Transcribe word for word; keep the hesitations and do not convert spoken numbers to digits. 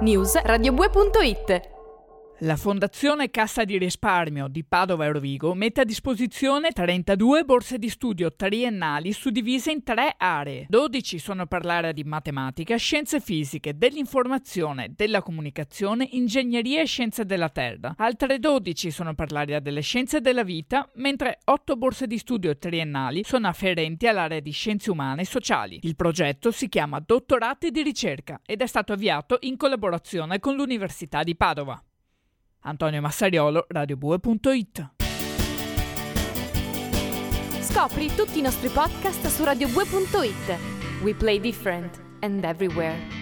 News radiobue punto it. La Fondazione Cassa di Risparmio di Padova e Rovigo mette a disposizione trentadue borse di studio triennali suddivise in tre aree. dodici sono per l'area di matematica, scienze fisiche, dell'informazione, della comunicazione, ingegneria e scienze della terra. Altre dodici sono per l'area delle scienze della vita, mentre otto borse di studio triennali sono afferenti all'area di scienze umane e sociali. Il progetto si chiama Dottorati di ricerca ed è stato avviato in collaborazione con l'Università di Padova. Antonio Massariolo, radiobue punto it. Scopri tutti i nostri podcast su radiobue punto it. We play different and everywhere.